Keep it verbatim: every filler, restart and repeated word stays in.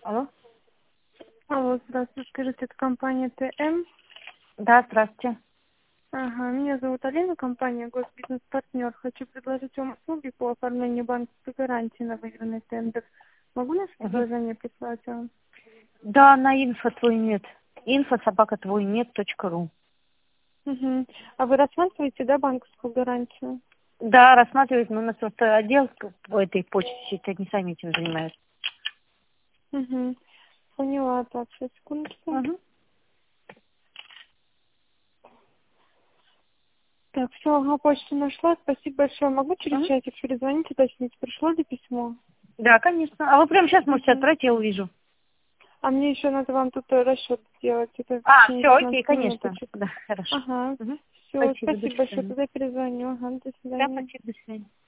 Алло? Алло, здравствуйте, скажите, это компания ТМ? Да, здравствуйте. Ага, меня зовут Алина, компания Госбизнес-партнер. Хочу предложить вам услуги по оформлению банковской гарантии на выигранный тендер. Могу наше Мгм. предложение прислать вам? Да, на инфо твой нет. Инфо собака твой нет точка ру. Угу. А вы рассматриваете, да, банковскую гарантию? Да, рассматривают, но у нас просто отдел по этой почте, они сами этим занимаются. Угу. Поняла, так, сейчас, секундочку. Угу. Так, все, ага, почту нашла, спасибо большое. Могу через Угу. часик перезвонить, уточнить, пришло ли письмо? Да, конечно. А вы прямо сейчас можете Угу. отправить, я увижу. А мне еще надо вам тут э, расчет сделать, это в А, течение все, окей, пятнадцати конечно. минуточек. Да, хорошо. Ага. Угу. Все, Спасибо, до спасибо большое. свидания. Тогда перезвоню. Ага, до Да, свидания. спасибо, до свидания.